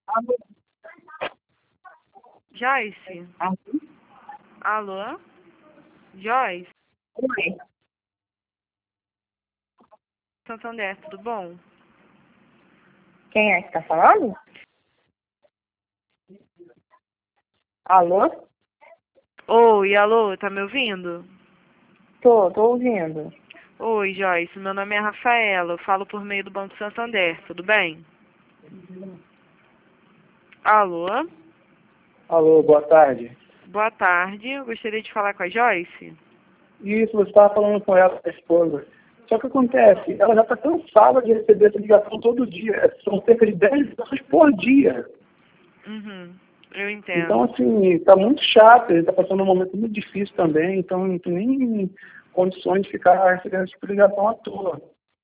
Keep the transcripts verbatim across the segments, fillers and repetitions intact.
Alô? Joyce? Alô? Alô? Joyce? Oi. Santander, tudo bom? Quem é que tá falando? Alô? Oi, alô, tá me ouvindo? Tô, tô ouvindo. Oi, Joyce, meu nome é Rafaela, eu falo por meio do Banco Santander, tudo bem? Alô? Alô, boa tarde. Boa tarde, eu gostaria de falar com a Joyce. Isso, você estava falando com ela, a esposa. Só que acontece, ela já está cansada de receber essa ligação todo dia. São cerca de dez ligações por dia. Uhum, eu entendo. Então, assim, está muito chato, ele está passando um momento muito difícil também, então não tem nem condições de ficar recebendo esse tipo de ligação à toa.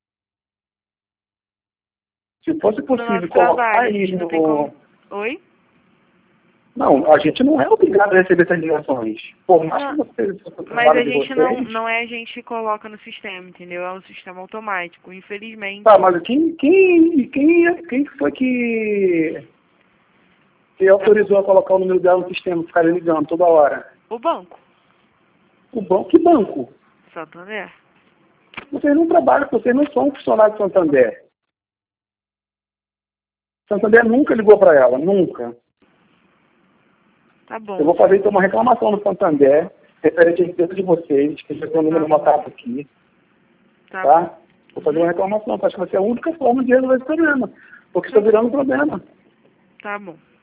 Se fosse No possível nosso colocar trabalho, a aí gente não tem como... no... Oi? Não, a gente não é obrigado a receber essas ligações. Por mais que Não, vocês, o mas trabalho a de gente não, vocês... não é a gente que coloca no sistema, entendeu? É um sistema automático, infelizmente. Tá, mas quem, quem, quem, quem foi que, que autorizou a colocar o número dela no sistema, ficar ligando toda hora? O banco, O banco? Que banco? Santander. Vocês não trabalham, vocês não são funcionários do Santander. Santander nunca ligou para ela, nunca. Tá bom. Eu vou fazer então uma reclamação no Santander, referente à empresa de vocês, que já tem o número Tá anotado aqui, Tá, tá? bom. Vou fazer uma reclamação, acho que vai ser a única forma de resolver esse problema, porque está virando um problema. Tá bom.